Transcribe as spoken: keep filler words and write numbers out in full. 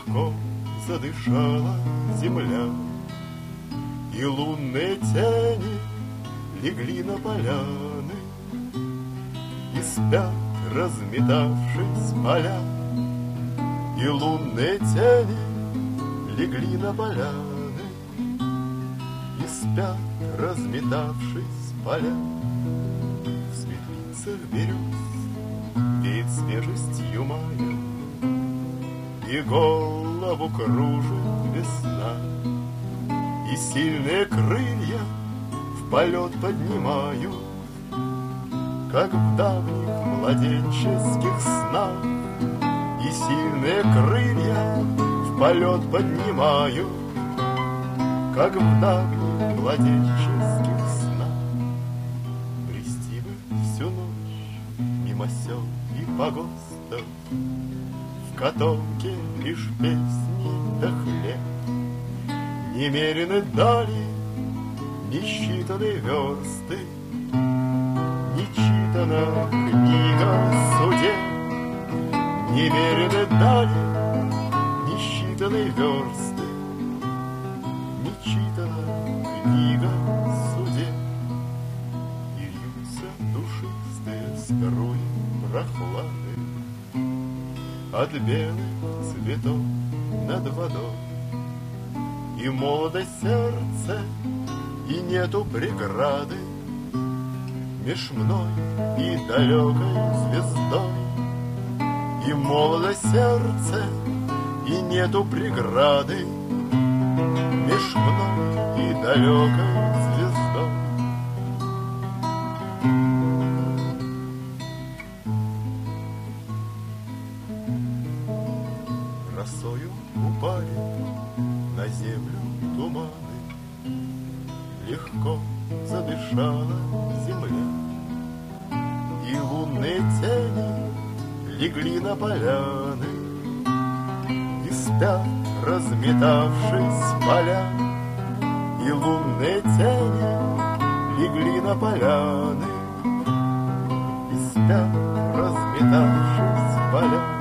легко задышала земля, и лунные тени легли на поляны, и спят, разметавшись поля. И лунные тени легли на поляны, и спят, разметавшись поля. В светлицах берез веет свежестью мая, и голову кружит весна, и сильные крылья в полет поднимают, как в давних младенческих снах. И сильные крылья в полет поднимают, как в давних младенческих снах. Брести бы всю ночь мимо сел и погостов, в котомке лишь песни да хлеб. Немерены дали, не считаны версты, не читана книга судеб. Немерены дали, не считаны версты, не читана книга судеб. И льются душистые струи прохлады от белых цветов над водой. И молодо сердце, и нету преграды меж мной и далекой звездой. И молодо сердце, и нету преграды меж мной и далекой звездой. Росою упали на землю туманы, легко задышала земля, и лунные тени легли на поляны, и спят, разметавшись поля. И лунные тени легли на поляны, и спят, разметавшись поля.